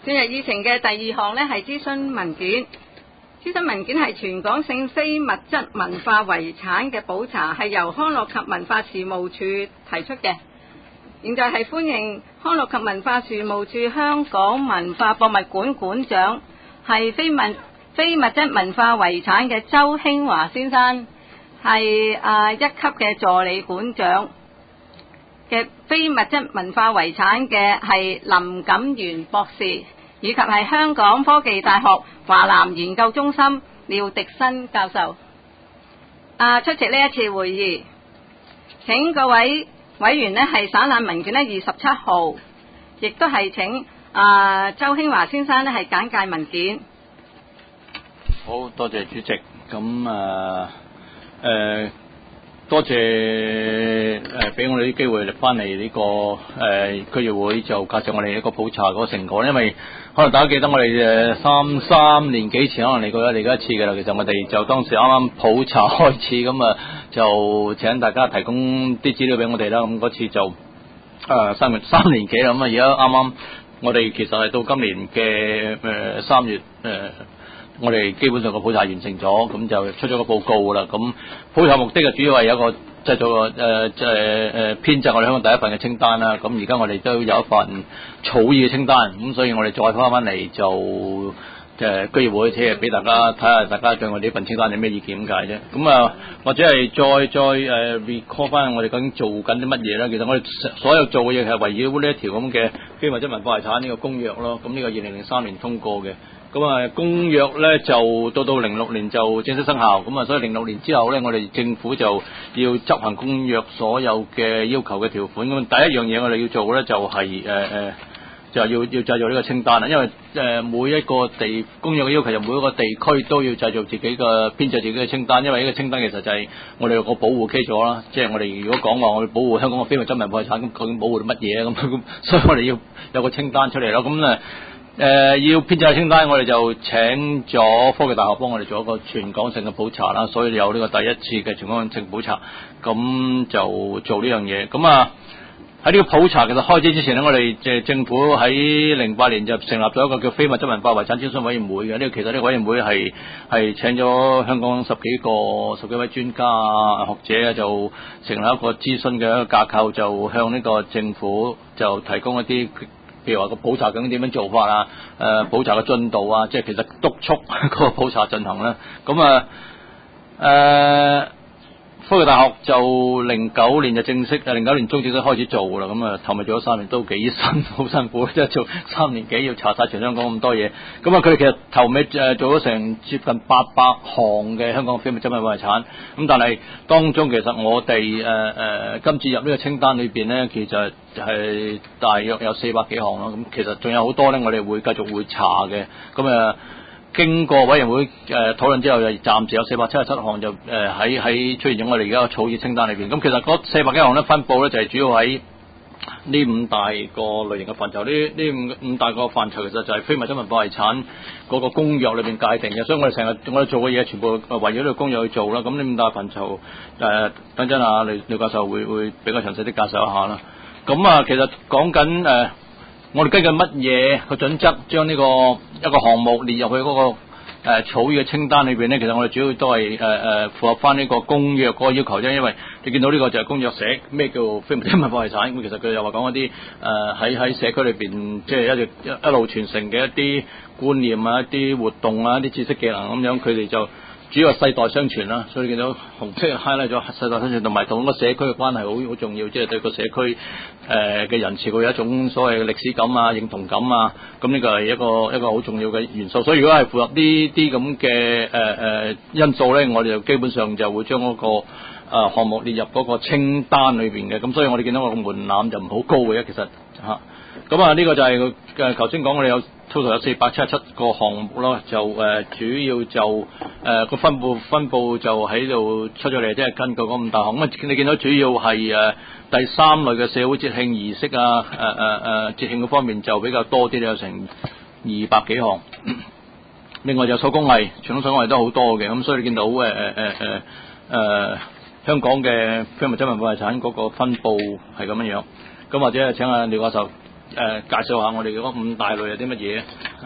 進入議程嘅第二項呢係諮詢文件。諮詢文件係全港性非物質文化遺產嘅普查，係由康樂及文化事務署提出嘅。現在係歡迎康樂及文化事務署香港文化博物館館長，係非物質文化遺產嘅周興華先生，係一級嘅助理館長嘅非物質文化遺產嘅係林錦元博士，以及係香港科技大學華南研究中心廖迪新教授。出席呢一次會議，請各位委員呢係省覽文件呢27號，亦都係請周興華先生呢係簡介文件。 好多謝主席，咁多謝俾我哋啲機會嚟翻嚟呢個區議會，就介紹我哋一個普查嗰個成果。因為可能大家記得我哋三年幾前可能嚟過一次嘅啦。其實我哋就當時啱啱普查開始，咁就請大家提供啲資料俾我哋啦。咁嗰次就三年幾啦。咁而家啱啱我哋其實係到今年嘅3月我哋基本上個普查完成咗，咁就出咗個報告啦。咁普查目的主要係有一個製作個編製我哋香港第一份嘅清單啦。咁而家我哋都有一份草擬嘅清單，咁所以我哋再翻嚟就居議會即係俾大家睇下，大家對我哋呢份清單有咩意見咁解啫。咁或者係再recall 翻我哋究竟做緊啲乜嘢啦。其實我哋所有做嘅嘢係圍繞呢一條咁嘅非物質文化遺產呢個公約咯。咁呢個2003年通過嘅。咁公約咧就到06年就正式生效，咁所以06年之後咧，我哋政府就要執行公約所有嘅要求嘅條款。咁第一樣嘢我哋要做咧就係就要製造呢個清單啦。因為每一個公約嘅要求，就每一個地區都要製造自己嘅編製自己嘅清單。因為呢個清單其實就係我哋個保護基礎啦。即係我哋如果講話我哋保護香港嘅非物質文化遺產，咁究竟保護啲乜嘢咁？所以我哋要有個清單出嚟咯。咁要編製清單，我哋就請咗科技大學幫我哋做一個全港性嘅普查啦，所以有呢個第一次嘅全港性普查，咁就做呢樣嘢。咁喺呢個普查其實開始之前呢，我哋政府喺08年就成立咗一個叫非物質文化遺產諮詢委員會嘅。其實呢個委員會係請咗香港十幾位專家學者就成立一個諮詢嘅一個架構，就向呢個政府就提供一啲，譬如話個普查究竟點樣做法啊？普查嘅進度啊，即係其實督促個普查進行啦。咁科技大學就09年就正式09年中正式開始做啦。咁頭尾做咗3年都幾好辛苦，即係做3年幾要查晒全香港咁多嘢。咁佢哋其實頭尾做咗成接近800項嘅香港非物質文化遺產。咁但係當中其實我哋今次入呢個清單裏邊咧，其實係大約有400幾項啦。咁其實仲有好多咧，我哋會繼續會查嘅。咁經過委員會討論之後，就暫時有477項就喺出現咗我哋而家個草擬清單裏邊。咁其實嗰400幾項咧分佈咧就係主要喺呢5大個類型嘅範疇。呢五大個範疇其實就係非物質文化遺產嗰個公約裏邊界定嘅，所以我哋做嘅嘢全部圍繞呢個公約去做啦。咁呢5大範疇等陣廖教授會比較詳細啲介紹一下啦。咁其實講緊我哋根據乜嘢個準則將呢個一個項目列入去嗰個草擬嘅清單裏邊咧？其實我哋主要都係符合翻呢個公約嗰個要求啫。因為你見到呢個就係公約寫咩叫非物質文化遺產，咁其實佢又話講一啲喺社區裏邊即係一路傳承嘅一啲觀念啊、一啲活動啊、一啲知識技能咁樣，佢哋就主要係世代相傳啦。所以你見到紅色 highlight 咗世代相傳，同埋同個社區嘅關係好重要，即係對個社區嘅人士會有一種所謂嘅歷史感啊、認同感啊。咁呢個係一個好重要嘅元素。所以如果係符合呢啲咁嘅因素咧，我哋就基本上就會將嗰個項目列入嗰個清單裏邊嘅。咁所以我哋見到個門檻就唔好高嘅，其實嚇。咁呢個就係頭先講我哋有 total 有477個項目咯，就主要就個分佈就喺度出咗嚟，即係根據嗰5大項。咁你見到主要係第3類嘅社會節慶儀式節慶嗰方面就比較多啲，有成200幾項。另外就手工藝，傳統手工藝都好多嘅。咁所以你見到香港嘅非物質文化遺產嗰個分佈係咁樣樣。咁或者請阿廖教授介紹下我哋嗰5大類有啲乜嘢？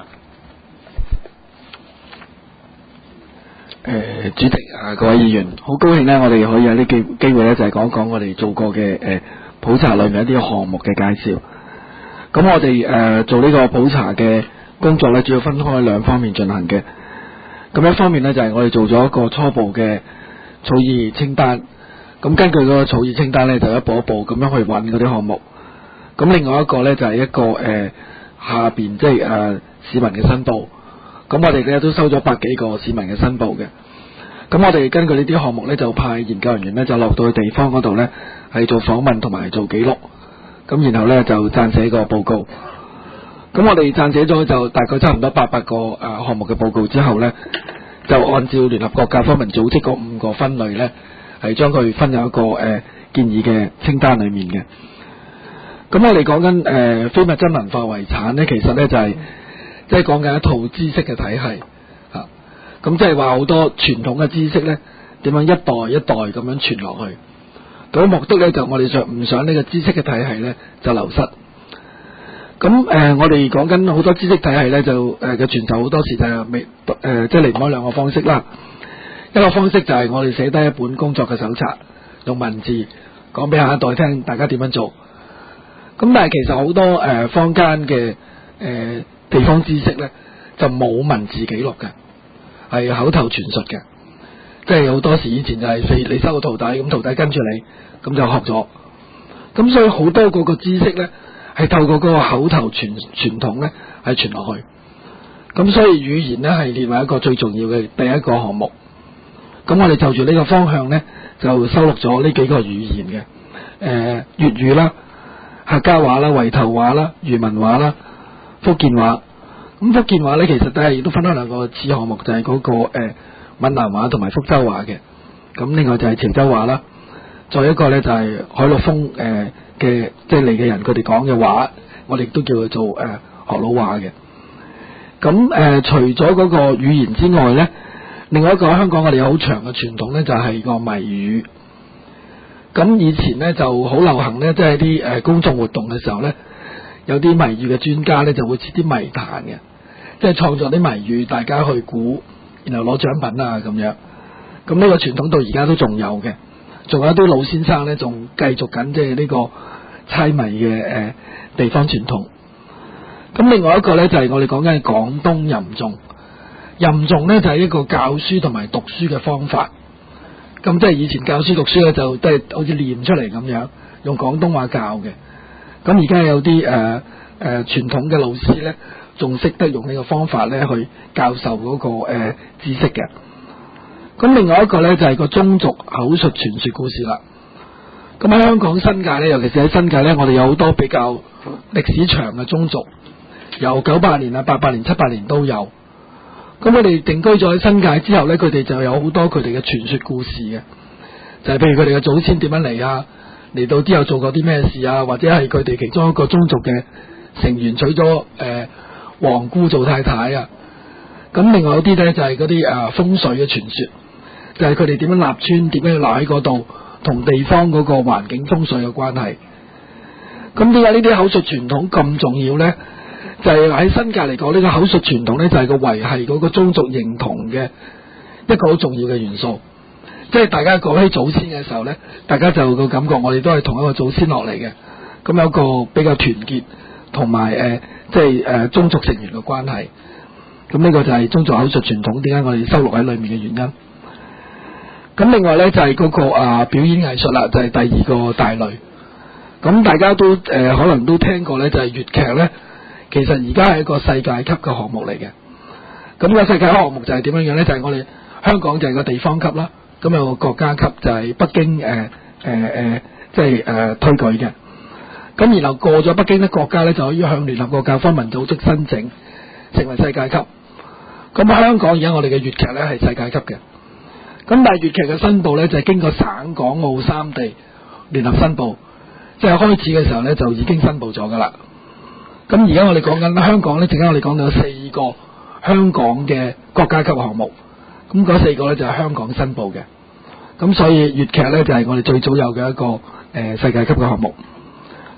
主席啊，各位議員，好高興呢，我哋可以有呢機會呢，就係講講我哋做過嘅普查裏面一啲項目嘅介紹。咁我哋做呢個普查嘅工作呢，主要分開2方面進行嘅。咁一方面呢，就係我哋做咗一個初步嘅草擬清單，咁根據嗰個草擬清單呢，就一步一步咁樣去揾嗰啲項目。咁另外一個呢，就係一個下邊即係市民嘅申報。咁我哋咧都收咗100幾個市民嘅申報嘅。咁我哋根據呢啲項目呢，就派研究人員呢，就落到去地方嗰度呢，係做訪問同埋做記錄。咁然後呢，就撰寫個報告。咁我哋撰寫咗就大概差唔多800個項目嘅報告之後呢，就按照聯合國教科文組織嗰5個分類呢，係將佢分入一個建議嘅清單裡面嘅。咁我哋講緊非物質文化遺產呢，其實呢，就係即係講緊一套知識嘅體系嚇。咁即係話好多傳統嘅知識呢，點樣一代一代咁樣傳落去。咁目的呢，就我哋唔想呢個知識嘅體系呢就流失。咁我哋講緊好多知識體系呢，就嘅傳授好多時就係即係離唔開2個方式啦。一個方式就係我哋寫低一本工作嘅手冊，用文字講俾下一代聽，大家點樣做。咁但係其實好多坊間嘅地方知識呢，就冇文字記錄嘅，係口頭傳述嘅。即係好多時以前就係你收個徒弟，咁徒弟跟住你，咁就學咗。咁所以好多嗰個知識呢，係透過嗰個口頭傳統呢，係傳落去。咁所以語言呢，係列為一個最重要嘅第一個項目。咁我哋就住呢個方向呢，就收錄咗呢幾個語言嘅，粵語啦、客家話啦、圍頭話啦、漁民話啦、福建話。咁福建話呢，其實都分開2個子項目，就係嗰個閩南話同埋福州話嘅。咁另外就係潮州話啦，再一個呢，就係海陸豐嘅即係嚟嘅人佢哋講嘅話，我哋都叫佢做學佬話嘅。咁除咗嗰個語言之外呢，另外一個香港我哋有好長嘅傳統呢，就係個謎語。咁以前呢，就好流行呢，即係啲公眾活動嘅時候呢，有啲謎語嘅專家呢，就會設啲謎壇嘅，即係創作啲謎語，大家去估，然後攞獎品啊咁樣。咁呢個傳統到而家都仲有嘅，仲有啲老先生呢，仲繼續緊即係呢個猜謎嘅地方傳統。咁另外一個呢，就係我哋講緊廣東吟誦。吟誦呢，就係一個教書同埋讀書嘅方法。咁即係以前教書讀書呢，就都係好似念出嚟咁樣，用廣東話教嘅。咁而家有啲傳統嘅老師呢，仲識得用呢個方法呢去教授嗰個知識嘅。咁另外一個呢，就係個宗族口述傳說故事啦。咁喺香港新界呢，尤其是喺新界呢，我哋有好多比較歷史長嘅宗族，由98年啊、88年、78年都有。咁我哋定居咗喺新界之後呢，佢哋就有好多佢哋嘅傳說故事嘅，就係譬如佢哋嘅祖先點樣嚟啊，嚟到之後做過啲咩事啊，或者係佢哋其中一個宗族嘅成員娶咗皇姑做太太啊。咁另外有啲呢，就係嗰啲風水嘅傳說，就係佢哋點樣立村，點樣立喺嗰度，同地方嗰個環境風水嘅關係。咁點解呢啲口述傳統咁重要呢？就係喺新界嚟講，呢個口述傳統呢，就係個維繫嗰個宗族認同嘅一個好重要嘅元素。即係大家講起祖先嘅時候呢，大家就個感覺我哋都係同一個祖先落嚟嘅。咁有個比較團結同埋即係宗族成員嘅關係。咁呢個就係宗族口述傳統點解我哋收錄喺裏面嘅原因。咁另外呢，就係嗰個表演藝術啦，就係第2個大類。咁大家都可能都聽過呢，就係粵劇呢。其實而家係一個世界級嘅項目嚟嘅。咁個世界級項目就係點樣樣呢？就係我哋香港就係個地方級啦，咁有個國家級就係北京即係推舉嘅。咁然後過咗北京呢，國家呢就可以向聯合國教科文組織申請成為世界級。咁香港而家我哋嘅粵劇呢係世界級嘅。咁但係粵劇嘅申報呢，就係經過省港澳3地聯合申報，即係開始嘅時候呢，就已經申報咗噶啦。咁而家我哋講緊香港呢，陣間我哋講到有4個香港嘅國家級項目，咁嗰4個呢，就係香港申報嘅。咁所以粵劇呢，就係我哋最早有嘅一個世界級嘅項目。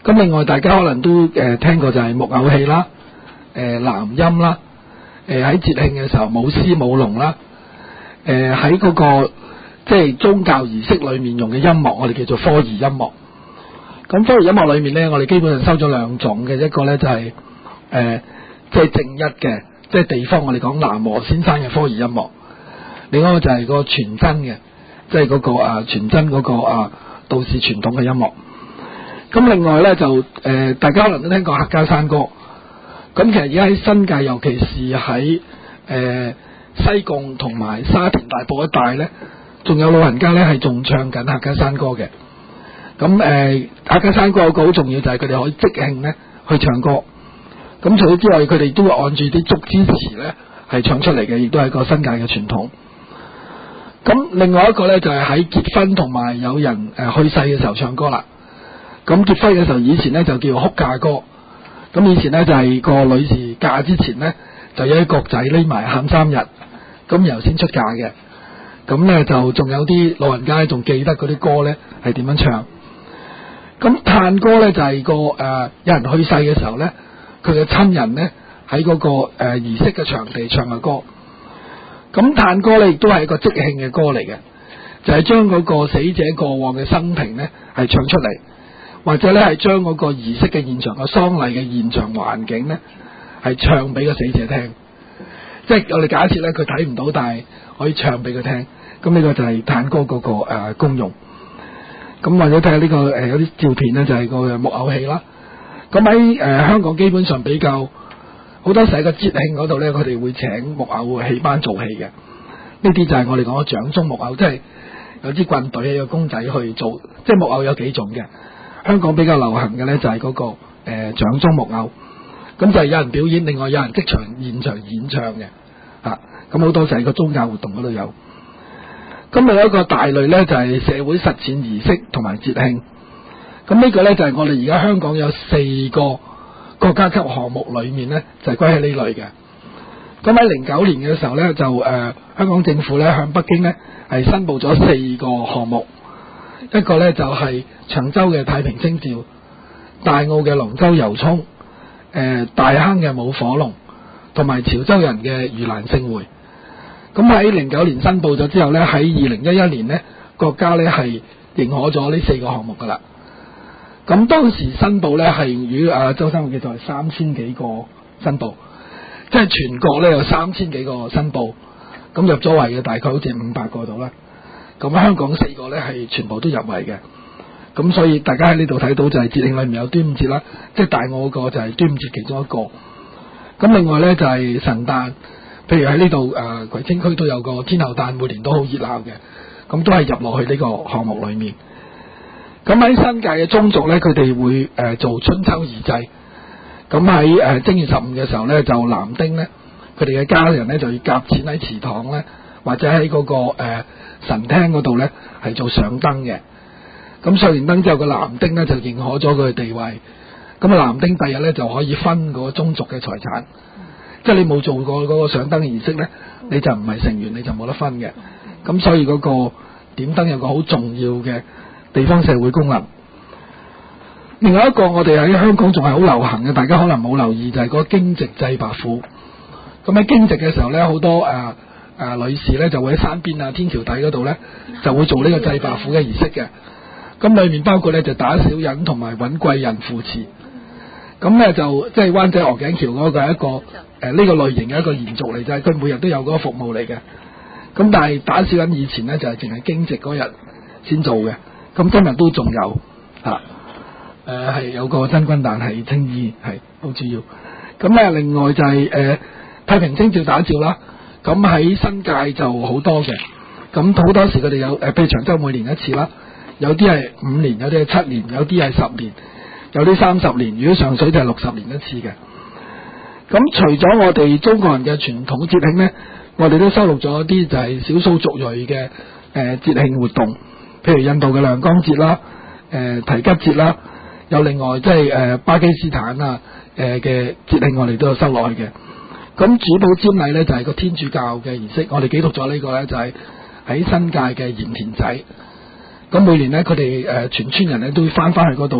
咁另外大家可能都聽過就係木偶戲啦、南音啦，喺節慶嘅時候舞獅舞龍啦，喺嗰個即係宗教儀式裏面用嘅音樂，我哋叫做科儀音樂。咁科儀音樂裏面咧，我哋基本上收咗兩種嘅，一個咧就係即係正一嘅，即係地方我哋講南和先生嘅科儀音樂。另外一個就係個傳真嘅，即係嗰個傳真嗰個道士傳統嘅音樂。咁另外咧就大家可能都聽過客家山歌。咁其實而家喺新界，尤其是喺西貢同埋沙田大埔一帶咧，仲有老人家咧係仲唱緊客家山歌嘅。咁客家山歌有個好重要就係佢哋可以即興咧去唱歌。咁除咗之外，佢哋都會按住啲竹枝詞咧係唱出嚟嘅，亦都係個新界嘅傳統。咁另外一個咧就係喺結婚同埋有人去世嘅時候唱歌啦。咁結婚嘅時候以前咧就叫哭嫁歌。咁以前咧就係個女士嫁之前咧就有啲角仔匿埋喊3日，咁然後先出嫁嘅。咁咧就仲有啲老人家仲記得嗰啲歌咧係點樣唱。咁嘆歌咧就係個有人去世嘅時候咧，佢嘅親人咧喺嗰個儀式嘅場地唱嘅歌。咁嘆歌咧亦都係一個即興嘅歌嚟嘅，就係將嗰個死者過往嘅生平咧係唱出嚟，或者咧係將嗰個儀式嘅現場個喪禮嘅現場環境咧係唱俾個死者聽。即係我哋假設咧佢睇唔到，但係可以唱俾佢聽。咁呢個就係嘆歌嗰個功用。咁或者睇下呢個有啲照片咧，就係個木偶戲啦。咁喺香港基本上比較好多時喺個節慶嗰度咧，佢哋會請木偶戲班做戲嘅。呢啲就係我哋講嘅掌中木偶，即係有支棍隊有個公仔去做。即係木偶有幾種嘅，香港比較流行嘅咧就係嗰個掌中木偶。咁就係有人表演，另外有人即場現場演唱嘅。咁好多時喺個宗教活動嗰度有。咁有一個大類咧就係社會實踐儀式同埋節慶。咁呢個咧就係我哋而家香港有4個國家級項目裏面咧就係歸喺呢類嘅。咁喺09年嘅時候咧就香港政府咧向北京咧係申報咗4個項目，一個咧就係長洲嘅太平清醮、大澳嘅龍舟遊涌、大坑嘅舞火龍，同埋潮州人嘅盂蘭勝會。咁喺09年申報咗之後咧，喺2011年咧國家咧係認可咗呢4個項目噶啦。咁當時申報咧係與周生會記載3000幾個申報，即係全國咧有3000幾個申報，咁入咗圍嘅大概好似500個度啦。咁香港4個咧係全部都入圍嘅。咁所以大家喺呢度睇到就係節慶裏面有端午節啦，即係大澳個就係端午節其中一個。咁另外咧就係神誕，譬如喺呢度葵青區都有個天后誕，每年都好熱鬧嘅，咁都係入落去呢個項目裏面。咁喺新界嘅宗族咧，佢哋會做春秋二祭。咁喺正月15嘅時候咧，就男丁咧，佢哋嘅家人咧就要夾錢喺祠堂咧，或者喺嗰個神廳嗰度咧係做上燈嘅。咁上完燈之後，個男丁咧就認可咗佢嘅地位。咁男丁第日咧就可以分嗰個宗族嘅財產。即係你冇做過嗰個上燈嘅儀式咧，你就唔係成員，你就冇得分嘅。咁所以嗰個點燈有個好重要嘅地方社會功能。另外一個我哋喺香港仲係好流行嘅，大家可能冇留意，就係嗰個驚蟄祭白虎。咁喺驚蟄嘅時候咧，好多女士咧就會喺山邊天橋底嗰度咧就會做呢個祭白虎嘅儀式嘅。咁裏面包括咧就打小人同埋揾貴人扶持。咁咧就即係灣仔鵝頸橋嗰個係一個呢個類型嘅一個延續嚟，就係佢每日都有嗰個服務嚟嘅。咁但係打小人以前咧就係淨係驚蟄嗰日先做嘅。咁今日都仲有係有個真君誕係青衣係好主要。咁咧另外就係太平清醮打醮啦。咁喺新界就好多嘅。咁好多時佢哋有譬如長洲每年一次啦，有啲係5年，有啲係7年，有啲係10年，有啲30年。如果上水就係60年一次嘅。咁除咗我哋中國人嘅傳統節慶咧，我哋都收錄咗一啲就係少數族裔嘅節慶活動，譬如印度嘅亮光節啦、提吉節啦，有另外即係巴基斯坦嘅節慶，我哋都有收落去嘅。咁主保瞻禮咧就係個天主教嘅儀式，我哋記錄咗呢個咧就係喺新界嘅鹽田仔。咁每年咧佢哋全村人咧都會翻去嗰度咧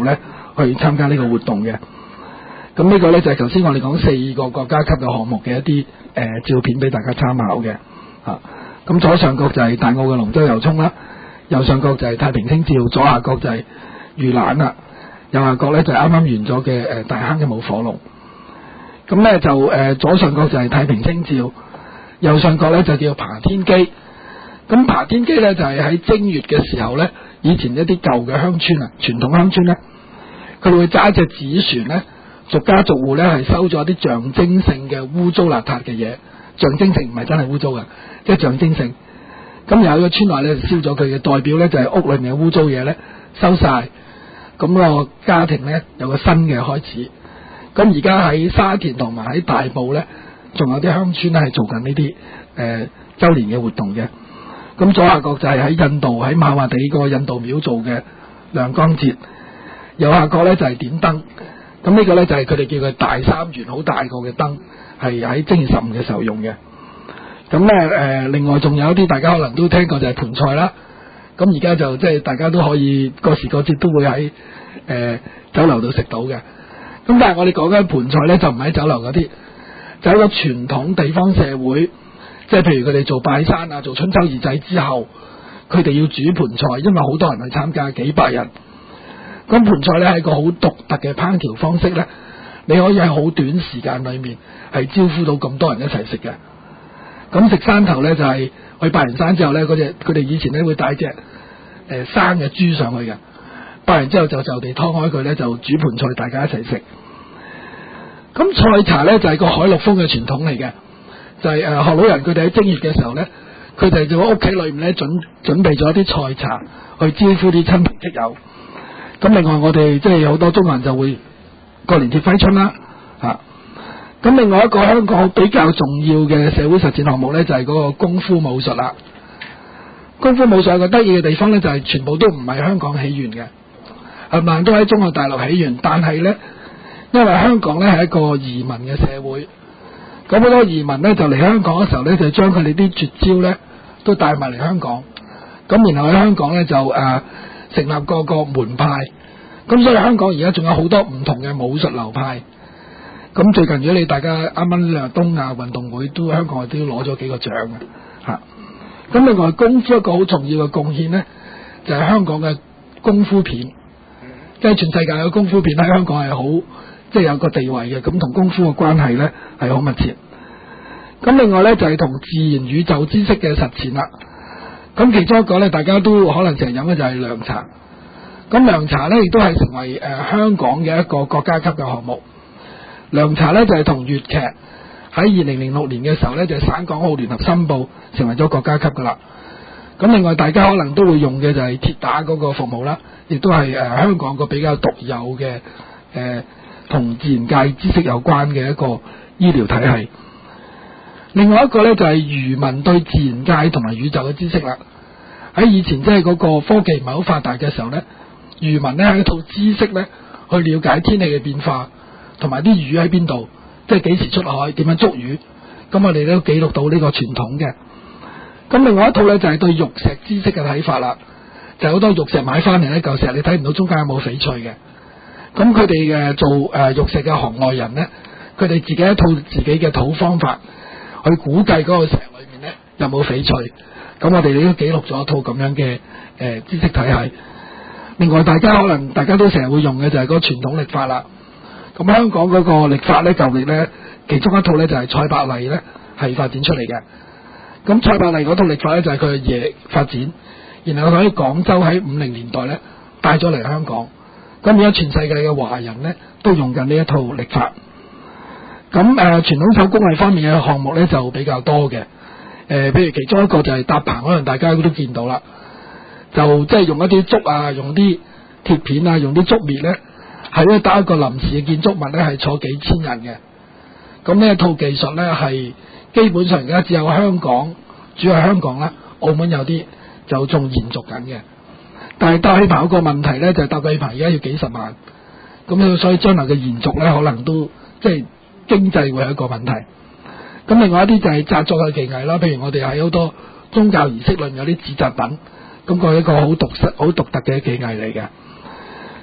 去參加呢個活動嘅。咁呢個呢，就係頭先我哋講4個國家級嘅項目嘅一啲照片俾大家參考嘅。咁左上角就係大澳嘅龍舟遊涌啦，右上角就係太平清醮，左下角就係盂蘭啦，右下角呢就係啱啱完咗嘅大坑嘅舞火龍。咁呢就左上角就係太平清醮，右上角呢就叫爬天基。咁爬天基呢，就係喺正月嘅時候呢，以前一啲舊嘅鄉村啊，傳統鄉村呢，佢哋會揸一隻紙船呢，逐家逐戶呢係收咗啲象徵性嘅污糟邋遢嘅嘢，象徵性唔係真係污糟嘅，即係象徵性。咁有一個村內呢，就燒咗佢嘅，代表呢就係屋裏面嘅污糟嘢呢收晒，咁個家庭呢，有個新嘅開始。咁而家喺沙田同埋喺大埔呢，仲有啲鄉村呢係做緊呢啲周年嘅活動嘅。咁左下角就係喺印度喺馬華地個印度廟做嘅亮光節，右下角呢就係點燈。咁呢個呢，就係佢哋叫佢大三元，好大個嘅燈，係喺正月15嘅時候用嘅。咁呢另外仲有一啲大家可能都聽過就係盤菜啦。咁而家就即係大家都可以過時過節都會喺酒樓度食到嘅。咁但係我哋講緊盤菜呢，就唔係喺酒樓嗰啲，就係一個傳統地方社會，即係譬如佢哋做拜山啊，做春秋二祭之後，佢哋要煮盤菜，因為好多人去參加，幾百人。咁盤菜呢係一個好獨特嘅烹調方式呢，你可以喺好短時間裏面係招呼到咁多人一齊食嘅。咁食山頭呢，就係去拜完山之後呢，佢哋以前呢會帶隻生嘅豬上去嘅，拜完之後就地劏開佢呢，就煮盤菜，大家一齊食。咁菜茶呢，就係個海陸豐嘅傳統嚟嘅，就係學老人佢哋喺正月嘅時候呢，佢哋就喺屋企裏面呢準備咗啲菜茶去招呼啲親朋戚友。咁另外我哋即係好多中國人就會過年貼揮春啦，咁另外一個香港比較重要嘅社會實踐項目呢，就係嗰個功夫武術啦。功夫武術有個得意嘅地方呢，就係全部都唔係香港起源嘅，係咪都喺中國大陸起源？但係呢，因為香港呢係一個移民嘅社會，咁好多移民呢就嚟香港嘅時候呢，就將佢哋啲絕招呢都帶埋嚟香港，咁然後喺香港呢，就成立個門派，咁所以香港而家仲有好多唔同嘅武術流派。咁最近如果你大家啱啱東亞運動會都香港都攞咗幾個獎嘅。咁另外功夫一個好重要嘅貢獻呢，就係香港嘅功夫片，即係全世界嘅功夫片喺香港係好即係有個地位嘅，咁同功夫嘅關係呢係好密切。咁另外呢，就係同自然宇宙知識嘅實踐啦。咁其中一個呢，大家都可能成日飲嘅就係涼茶。咁涼茶呢，亦都係成為香港嘅一個國家級嘅項目。涼茶呢，就係同粵劇喺2006年嘅時候呢，就係省港澳聯合申報成為咗國家級噶啦。咁另外大家可能都會用嘅就係鐵打嗰個服務啦，亦都係香港個比較獨有嘅同自然界知識有關嘅一個醫療體系。另外一個呢，就係漁民對自然界同埋宇宙嘅知識啦。喺以前即係嗰個科技唔係好發達嘅時候呢，漁民呢係一套知識呢去了解天氣嘅變化，同埋啲魚喺邊度，即係幾時出海，點樣捉魚。咁我哋都記錄到呢個傳統嘅。咁另外一套呢，就係對玉石知識嘅睇法啦。就係好多玉石買翻嚟呢嚿石你睇唔到中間有冇翡翠嘅。咁佢哋做玉石嘅行內人呢，佢哋自己一套自己嘅土方法去估計嗰個石裏面呢有冇翡翠。咁我哋都記錄咗一套咁樣嘅知識體系。另外大家都成日會用嘅就係嗰個傳統曆法啦。咁香港嗰個曆法呢，舊曆呢，其中一套呢就係蔡伯麗呢係發展出嚟嘅。咁蔡伯麗嗰套曆法呢，就係佢嘅嘢發展，然後佢喺廣州喺50年代呢帶咗嚟香港。咁而家全世界嘅華人呢都用緊呢一套曆法。咁傳統手工藝方面嘅項目呢就比較多嘅。譬如其中一個就係搭棚，可能大家都見到啦，就即係用一啲竹啊，用啲鐵片啊，用啲竹篾呢，係咧搭一個臨時嘅建築物呢，係坐幾千人嘅。咁呢一套技術呢，係基本上而家只有香港，主要係香港啦，澳門有啲就仲延續緊嘅。但係搭氣棚有個問題呢，就係搭氣棚而家要幾十萬，咁所以將來嘅延續呢，可能都即係經濟會係一個問題。咁另外一啲就係紮作嘅技藝啦，譬如我哋喺好多宗教儀式裏面有啲紙紮品，咁佢係一個好獨特嘅技藝嚟嘅。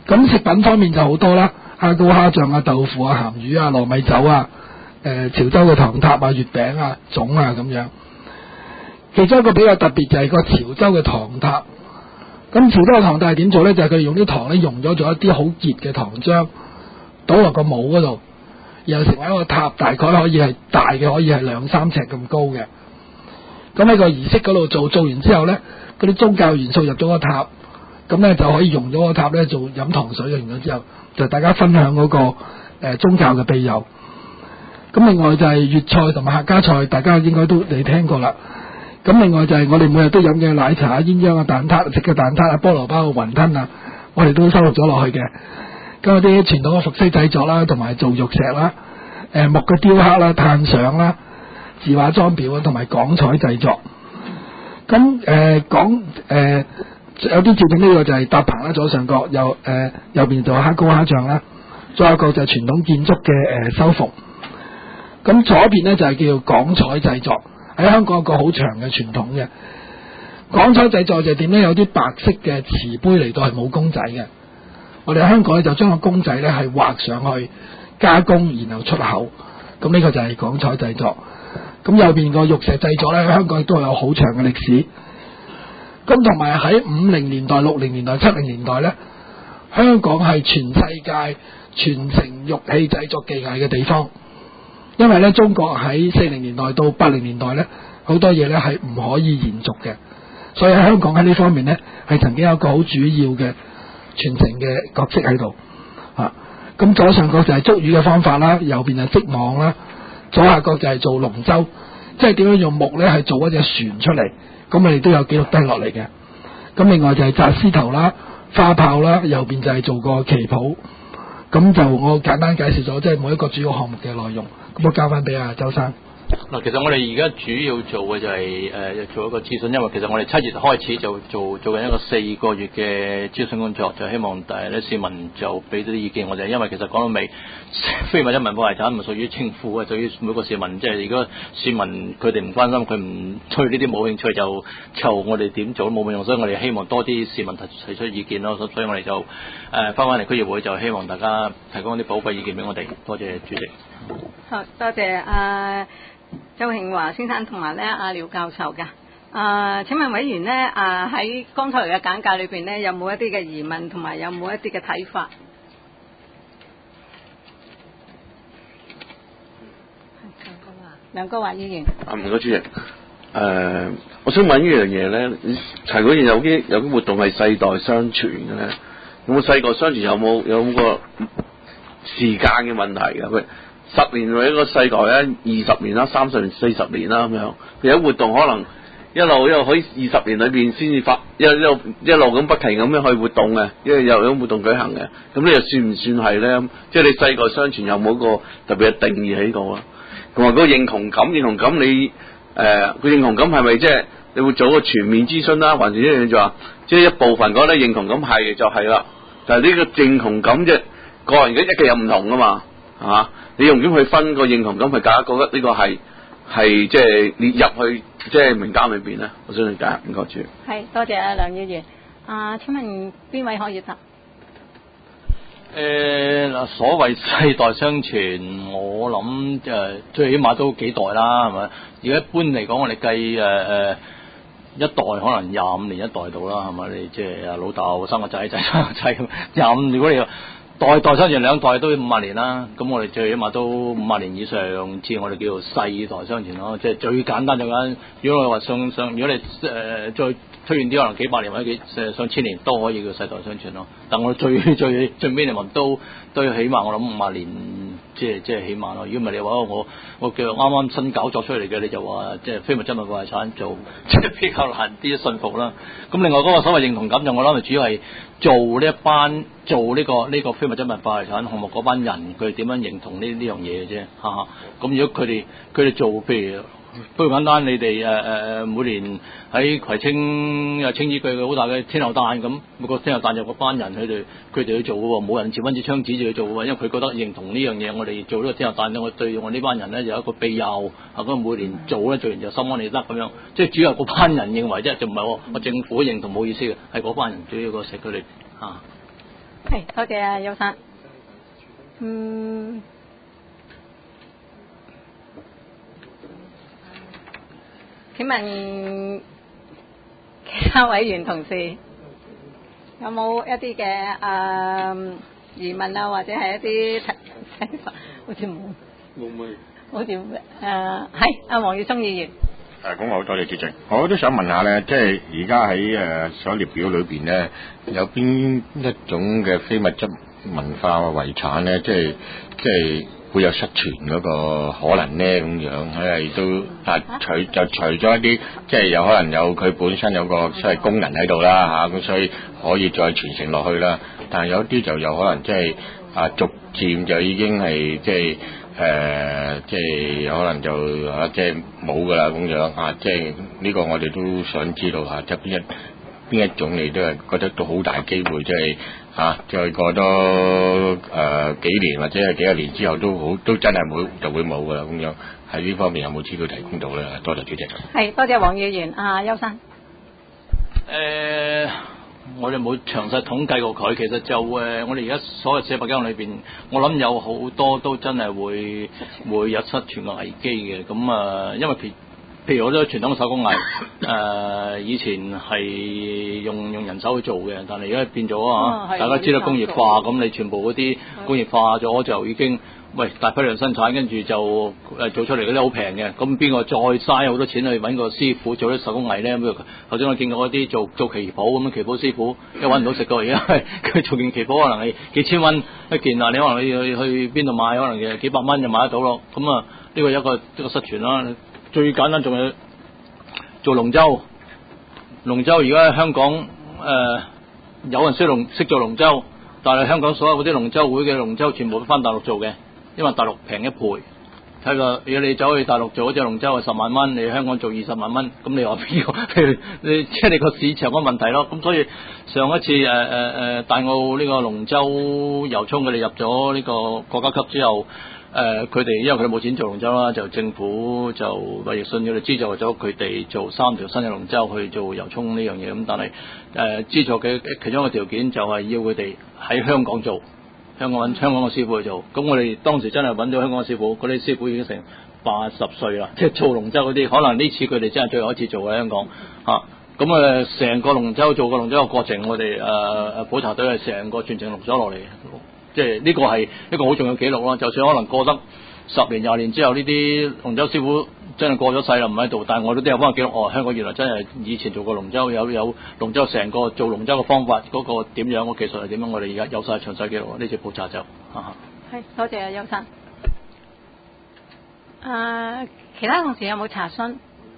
咁食品方面就好多啦，蝦膏、蝦醬啊、豆腐啊、鹹魚啊、糯米酒啊、潮州嘅糖塔啊、月餅啊、粽啊咁樣。其中一個比較特別就係個潮州嘅糖塔。咁潮州嘅糖塔係點做呢？就係佢哋用啲糖咧溶咗做一啲好結嘅糖漿，倒落個模嗰度，然後成為一個塔，大概可以係大嘅，可以係2-3尺咁高嘅。咁喺個儀式嗰度做完之後呢，嗰啲宗教元素入咗個塔，咁呢就可以用咗個塔呢做飲糖水嘅。完咗之後，就大家分享嗰個宗教嘅庇佑。咁另外就係粵菜同埋客家菜，大家應該都你聽過啦。咁另外就係我哋每日都飲嘅奶茶、鴛鴦啊、蛋撻、食嘅蛋撻啊、菠蘿包、雲吞啊，我哋都收錄咗落去嘅。咁有啲傳統嘅伏羲製作啦，同埋做玉石啦、木嘅雕刻啦、炭上啦、字畫裝裱啊，同埋廣彩製作。咁有啲照片呢個就係搭棚啦，左上角右邊就蝦膏蝦醬啦，左下角就係傳統建築嘅修復。咁左邊呢就係叫廣彩製作，喺香港有個好長嘅傳統嘅。廣彩製作就係點呢？有啲白色嘅瓷杯嚟到係冇公仔嘅，我哋喺香港咧就將個公仔呢係畫上去加工，然後出口。咁呢個就係廣彩製作。咁右邊個玉石製作呢，香港亦都有好長嘅歷史。咁同埋喺50年代、60年代、70年代呢，香港係全世界傳承玉器製作技藝嘅地方。因為呢，中國喺40年代到80年代呢，好多嘢呢係唔可以延續嘅，所以喺香港喺呢方面呢，係曾經有一個好主要嘅傳承嘅角色喺度。咁左上角就係捉魚嘅方法啦，右邊係織網啦，左下角就係做龍舟，即係點樣用木呢係做一隻船出嚟。咁我哋都有記錄低落嚟嘅。咁另外就係紮獅頭啦、花炮啦，右邊就係做個旗袍。咁就我簡單介紹咗即係每一個主要項目嘅內容。咁我交翻俾阿周生。 嗱，其實我哋而家主要做嘅就係做一個諮詢，因為其實我哋7月開始就做緊一個4個月嘅諮詢工作，就希望啲市民就俾啲意見我哋。因為其實講到尾，非物質文化遺產唔係屬於政府嘅，屬於每個市民。即係如果市民佢哋唔關心，佢唔對呢啲冇興趣，就我哋點做都冇用。所以我哋希望多啲市民提出意見咯。所以我哋就翻嚟區議會就希望大家提供啲寶貴意見俾我哋。多謝主席。 好，多謝周慶華先生同埋咧阿廖教授嘅。請問委員呢，喺剛才嘅簡介裏邊呢，有冇一啲嘅疑問同埋有冇一啲嘅睇法？梁國華議員。 唔該主席。我想問呢樣嘢咧，陳嗰有啲活動係世代相傳嘅咧，有冇世代相傳？有冇個時間嘅問題嘅？佢10年為一個世代咧，20年啦、30年、40年啦咁樣。有活動可能一路可以20年裏邊先至發一路咁不停咁樣去活動嘅，因為有活動舉行嘅。咁呢又算唔算係咧？即係你世代相傳有冇個特別嘅定義喺度啊？同埋個認同感你個認同感係咪即係你會做個全面諮詢啦，還是一樣就話即係一部分覺得認同感係就係啦，但係呢個認同感啫，個人嘅一嘅有唔同噶嘛，係嘛？你用點去分個認同感，係大家覺得呢個係即係列入去即係名單裏邊咧？我想理解，唔該主。 係，多謝阿梁議員。請問邊位可以答？ 所謂世代相傳，我諗最起碼都幾代啦，係咪？而家一般嚟講，我哋計一代可能25年一代到啦，係咪？你即係老豆生個仔，仔生個仔咁25，如果你代相傳2代都50年啦，咁我哋最起碼都50年以上，至我哋叫做世代相傳咯。即係最簡單就咁。如果我話上，如果你再推遠啲，可能幾百年或者上千年都可以叫世代相傳咯。但我最 minimum 都起碼我諗50年，即係起碼咯。如果唔係你話我叫啱啱新搞作出嚟嘅，你就話即係非物質文化遺產做，即係比較難啲信服啦。咁另外嗰個所謂認同感，就我諗係主要係做呢一班做呢個非物質文化遺產項目嗰班人，佢哋點樣認同呢樣嘢嘅啫嚇。咁如果佢哋做譬如。不如簡單，你哋每年喺葵青青衣佢好大嘅天后誕咁，每個天后誕有個班人佢哋去做嘅喎，冇人持翻支槍指住去做嘅喎，因為佢覺得認同呢樣嘢，我哋做呢個天后誕咧，我對我呢班人咧有一個庇佑，咁每年做咧，做完就心安理得咁樣，即係主要係嗰班人認為啫，就唔係我政府認同冇意思嘅，係嗰班人主要個社區裏嚇。 係多謝啊，邱生。請問其他委員同事有冇一啲嘅疑問啊，或者係一啲睇法？好似冇咩，好似係阿黃耀忠議員。 咁好多謝主席，我都想問下咧，即係而家喺所列表裏邊咧，有邊一種嘅非物質文化遺產咧，即係會有失傳嗰個可能咧，咁樣係都除咗一啲，即係有可能有佢本身有個所謂功能喺度啦嚇，咁所以可以再傳承落去啦。但係有啲就有可能即係逐漸就已經係即係有可能就即係冇噶啦咁樣即係呢個我哋都想知道即係邊一種你都係覺得都好大機會，即係再過多幾年或者係幾十年之後都真係就會冇噶啦咁樣。喺呢方面有冇資料提供到咧？多謝主席。 係多謝黃議員。邱生。 我哋冇詳細統計過佢，其實就我哋而家所謂400間裏邊，我諗有好多都真係會有失傳嘅危機嘅。咁因為譬如好多傳統嘅手工藝，以前係用人手去做嘅，但係而家變咗大家知道工業化，咁你全部嗰啲工業化咗就已經大批量生產，跟住就做出嚟嗰啲好平嘅，咁邊個再嘥好多錢去揾個師傅做啲手工藝咧？咁頭先我見過嗰啲做旗袍咁樣，旗袍師傅一揾唔到食㗎，而家佢做件旗袍可能係幾千蚊一件啊！你可能你去邊度買，可能嘅幾百蚊就買得到咯。咁呢個一個失傳啦。最簡單仲有做龍舟，而家香港有人識做龍舟，但係香港所有嗰啲龍舟會嘅龍舟全部都翻大陸做嘅。因為大陸平一倍，睇個如果你走去大陸做嗰隻龍舟係10萬蚊，你香港做20萬蚊，咁你話邊個？你即係你個市場個問題咯。咁所以上一次大澳呢個龍舟遊涌佢哋入咗呢個國家級之後，佢哋因為佢哋冇錢做龍舟啦，就政府就衛奕信佢哋資助咗佢哋做3條新嘅龍舟去做遊涌呢樣嘢。咁但係資助嘅其中一個條件就係要佢哋喺香港做。香港嘅師傅去做，咁我哋當時真係揾到香港嘅師傅，嗰啲師傅已經成80歲啦，即係做龍舟嗰啲，可能呢次佢哋真係最後一次做喺香港咁成個龍舟做個龍舟嘅過程，我哋普查隊係成個全程錄咗落嚟，即係呢個係一個好重要記錄咯。就算可能過得10年20年之後，呢啲龍舟師傅真係過咗世啦，唔喺度，但係我都有翻個記錄。香港原來真係以前做過龍舟，有龍舟成個做龍舟嘅方法，嗰個點樣，個技術係點樣，我哋而家有晒詳細記錄。呢次普查就係多謝邱生。其他同事有冇查詢？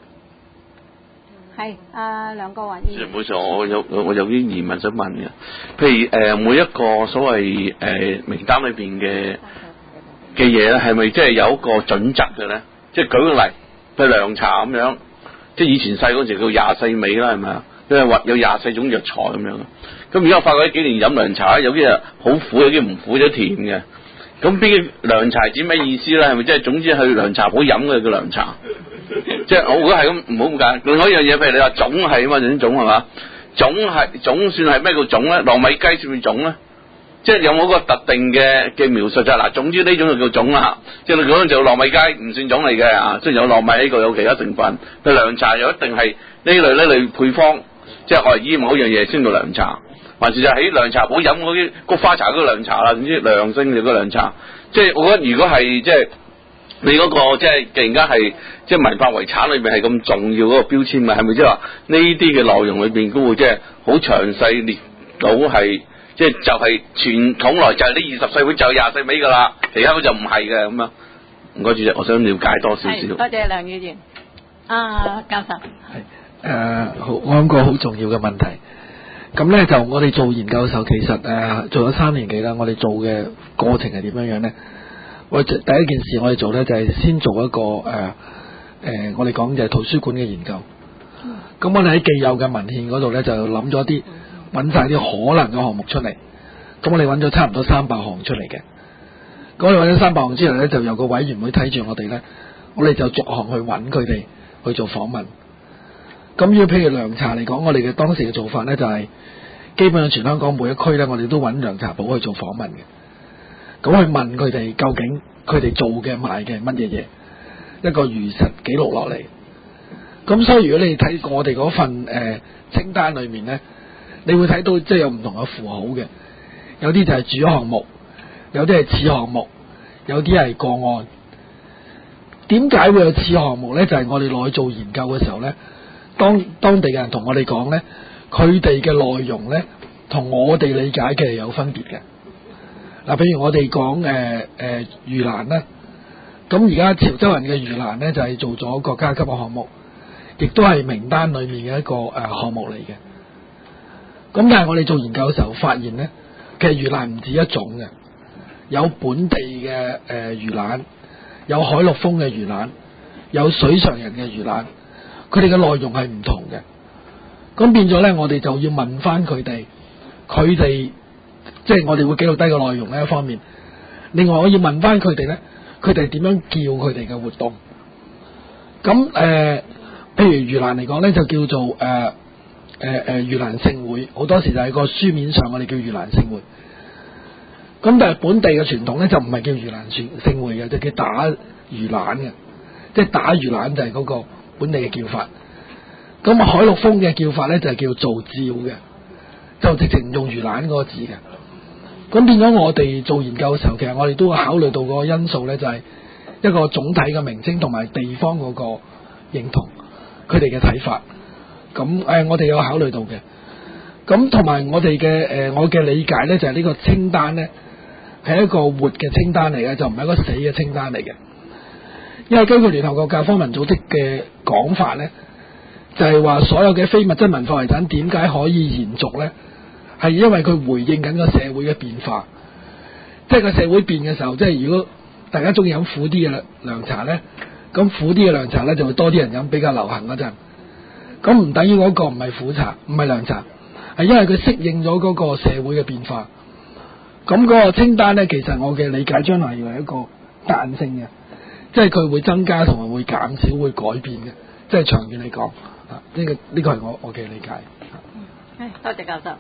係梁國華議員。 冇錯，我有啲疑問想問嘅，譬如每一個所謂名單裏邊嘅嘢咧，係咪即係有一個準則嘅咧？即係舉個例，譬如涼茶咁樣，即係以前細嗰時叫24味啦，係咪啊？因為話有24種藥材咁樣。咁而家我發覺呢幾年飲涼茶，有啲係好苦，有啲唔苦，有啲甜嘅。咁邊個涼茶指咩意思咧？係咪即係總之去涼茶鋪飲嘅叫涼茶？即係我覺得係咁，唔好咁解。另外一樣嘢，譬如你話種係啊嘛，種係嘛？種算係咩叫種咧？糯米雞算唔算種咧？即係有冇個特定嘅描述就嗱，總之呢種就叫種啦。即係你講就糯米雞唔算種嚟嘅，雖然有糯米呢個有其他成分。佢涼茶又一定係呢類配方，即係愛醫某樣嘢先叫涼茶，還是就喺涼茶鋪飲嗰啲菊花茶嗰個涼茶啦，總之涼性就個涼茶。即係我覺得如果係即係你嗰個即係突然間係即係文化遺產裏面係咁重要嗰個標籤嘅，係咪即係話呢啲嘅內容裏邊都會即係好詳細列到係？即係就係傳統來就係呢20歲會就24味噶啦，其他嗰就唔係嘅咁樣。唔該主席，我想了解多少少。 多謝梁議員。教授。 好，我諗個好重要嘅問題。咁咧就我哋做研究嘅時候，其實做咗3年幾啦，我哋做嘅過程係點樣樣咧？第一件事我哋做咧就係先做一個我哋講就係圖書館嘅研究。咁我哋喺既有嘅文獻嗰度咧就諗咗啲。揾晒啲可能嘅項目出嚟，咁我哋揾咗差唔多300項出嚟嘅。咁我哋揾咗300項之後咧，就有個委員會睇住我哋咧，我哋就逐項去揾佢哋去做訪問。咁如果譬如涼茶嚟講，我哋嘅當時嘅做法咧就係， 基本上全香港每一區咧，我哋都揾涼茶鋪去做訪問嘅。咁去問佢哋究竟佢哋做嘅賣嘅乜嘢嘢，一個如實記錄落嚟。咁所以如果你睇我哋嗰份清單裏面咧，你會睇到即係有唔同嘅符號嘅，有啲就係主項目，有啲係次項目，有啲係個案。點解會有次項目咧？就係我哋落去做研究嘅時候咧，當地嘅人同我哋講咧，佢哋嘅內容咧同我哋理解嘅係有分別嘅。嗱，譬如我哋講盂蘭啦，咁而家潮州人嘅盂蘭咧就係做咗國家級嘅項目，亦都係名單裏面嘅一個項目嚟嘅。咁但係我哋做研究嘅時候發現咧，其實盂蘭唔止一種嘅，有本地嘅盂蘭，有海陸豐嘅盂蘭，有水上人嘅盂蘭，佢哋嘅內容係唔同嘅。咁變咗咧，我哋就要問翻佢哋即係我哋會記錄低個內容呢一方面，另外我要問翻佢哋咧，佢哋點樣叫佢哋嘅活動？咁譬如盂蘭嚟講咧，就叫做盂蘭勝會，好多時就喺個書面上我哋叫盂蘭勝會。咁但係本地嘅傳統咧就唔係叫盂蘭勝會嘅，就叫打盂蘭嘅，即係打盂蘭就係嗰個本地嘅叫法。咁海陸豐嘅叫法咧就係叫做醮嘅，就直情唔用盂蘭嗰個字嘅。咁變咗我哋做研究嘅時候，其實我哋都會考慮到個因素咧，就係一個總體嘅名稱同埋地方嗰個認同，佢哋嘅睇法。咁我哋有考慮到嘅。咁同埋我哋嘅我嘅理解咧，就係呢個清單咧係一個活嘅清單嚟嘅，就唔係一個死嘅清單嚟嘅。因為根據聯合國教科文組織嘅講法咧，就係話所有嘅非物質文化遺產點解可以延續咧？係因為佢回應緊個社會嘅變化，即係個社會變嘅時候，即係如果大家中意飲苦啲嘅涼茶咧，咁苦啲嘅涼茶咧就會多啲人飲，比較流行嗰陣。咁唔等於嗰個唔係苦茶，唔係涼茶，係因為佢適應咗嗰個社會嘅變化。咁嗰個清單咧，其實我嘅理解將來係一個彈性嘅，即係佢會增加同埋會減少，會改變嘅，即係長遠嚟講，呢個係我嘅理解。 多謝教授。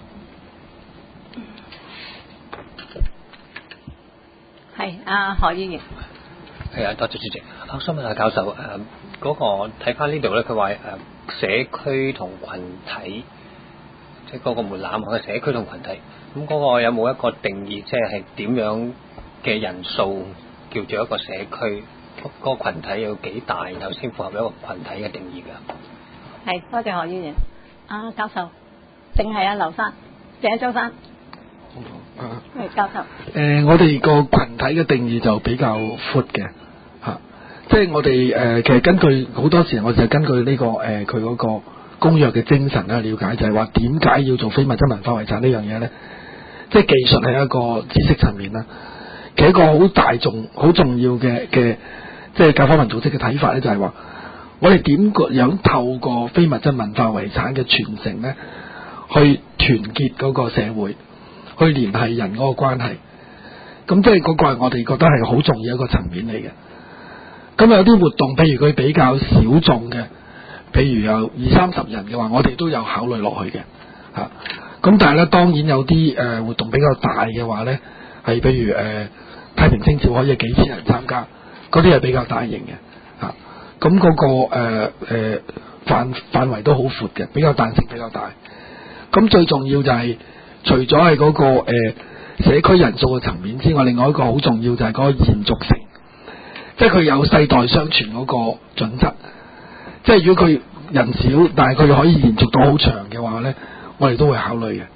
係何議員。 係啊，多謝主席。我想問下教授，嗰個睇翻呢度咧，佢話社區同群體，即係嗰個門檻嘅社區同群體，咁嗰個有冇一個定義，即係點樣嘅人數叫做一個社區？嗰個群體有幾大，然後先符合一個群體嘅定義㗎？ 係，多謝何議員。教授，定係劉生，鄭周生。教授。 我哋個群體嘅定義就比較闊嘅嚇，即係我哋其實根據好多時，我就根據呢個佢嗰個公約嘅精神咧了解，就係話點解要做非物質文化遺產呢樣嘢咧？即係技術係一個知識層面啦，其實一個好大眾、好重要嘅即係教科文組織嘅睇法咧，就係話我哋點樣透過非物質文化遺產嘅傳承咧，去團結嗰個社會。去聯繫人嗰個關係，咁即係嗰個係我哋覺得係好重要一個層面嚟嘅。咁有啲活動，譬如佢比較小眾嘅，譬如有20-30人嘅話，我哋都有考慮落去嘅嚇。咁但係咧，當然有啲活動比較大嘅話咧，係譬如太平清醮可以有幾千人參加，嗰啲係比較大型嘅嚇。咁嗰個範圍都好闊嘅，比較彈性比較大。咁最重要就係除咗係嗰個社區人數嘅層面之外，另外一個好重要就係嗰個延續性，即係佢有世代相傳嗰個準則。即係如果佢人少，但係佢可以延續到好長嘅話咧，我哋都會考慮嘅。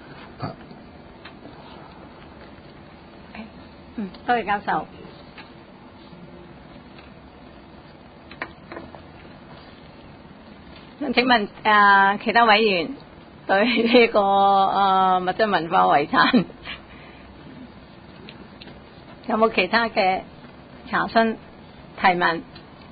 多謝教授。請問其他委員對呢個物質文化遺產有冇其他嘅查詢提問？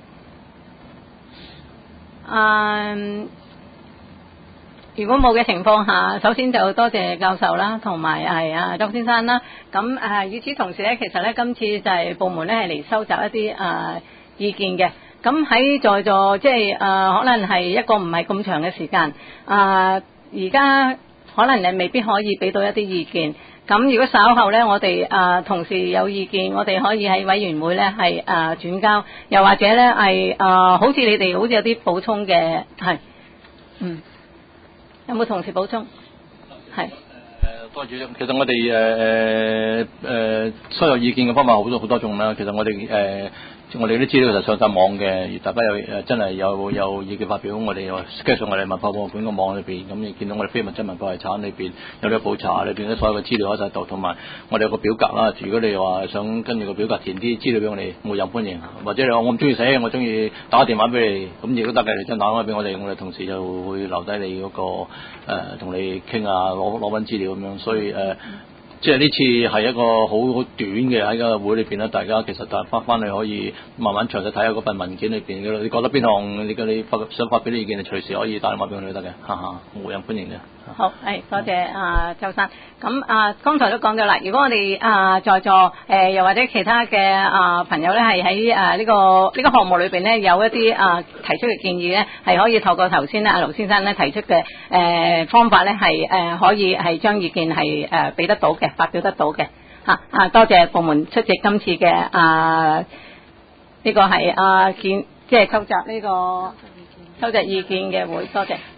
如果冇嘅情況下，首先就多謝教授啦，同埋係周先生啦。咁與此同時咧，其實咧今次就係部門咧係嚟收集一啲意見嘅。咁喺在座即係可能係一個唔係咁長嘅時間。而家可能你未必可以俾到一啲意見。咁如果稍後咧，我哋同事有意見，我哋可以喺委員會咧係轉交，又或者咧係好似你哋好似有啲補充嘅係，有冇同事補充？係。 多謝主席。其實我哋收入意見嘅方法好多種啦。其實我哋我哋啲資料就上晒網嘅，而大家有真係有意見發表，我哋又加上我哋文化博物館個網裏邊，咁你見到我哋非物質文化遺產裏邊有呢個普查裏邊咧所有嘅資料喺晒度，同埋我哋有個表格啦。如果你話想跟住個表格填啲資料俾我哋，冇任歡迎。或者你話我唔中意寫，我中意打電話俾你，咁亦都得嘅。你將打電話俾我哋同事就會留低你嗰個同你傾啊，攞翻資料咁樣。所以即係呢次係一個好短嘅喺個會裏邊咧，大家其實翻去可以慢慢詳細睇下嗰份文件裏邊嘅。你覺得邊項你想發表啲意見，你隨時可以打電話俾我哋都得嘅，無人歡迎嘅。 好，多謝周生。咁剛才都講咗啦，如果我哋在座又或者其他嘅朋友咧，係喺呢個項目裏邊咧有一啲提出嘅建議咧，係可以透過頭先咧盧先生咧提出嘅方法咧係可以係將意見係俾得到嘅，發表得到嘅。多謝部門出席今次嘅呢個係即係收集意見嘅會，多謝。